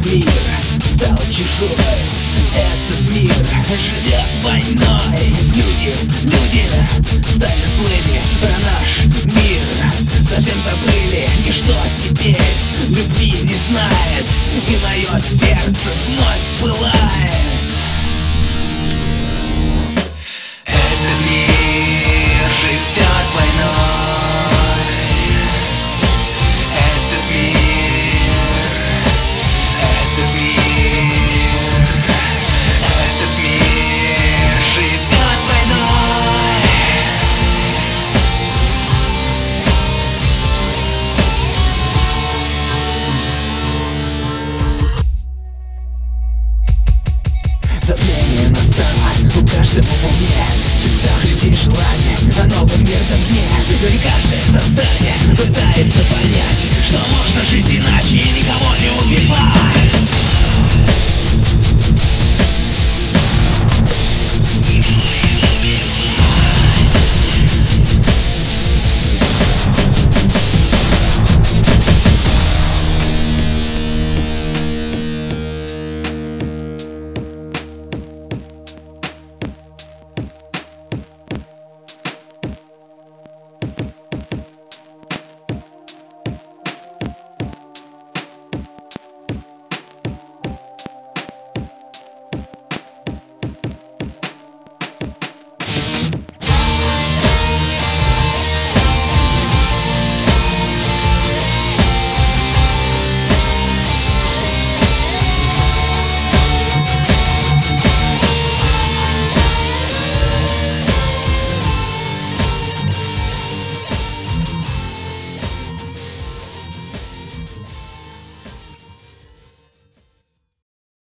мир стал чужой. Этот мир живет войной. Люди стали злыми. Про наш мир совсем забыли. И что теперь любви не знает, и мое сердце вновь пылает. Этот мир живет войной. Этот мир живет войной. Затмение настало у каждого в уме. В сердцах людей желание о новом мирном дне. Но не каждое создание пытается понять, что можно жить иначе и никого не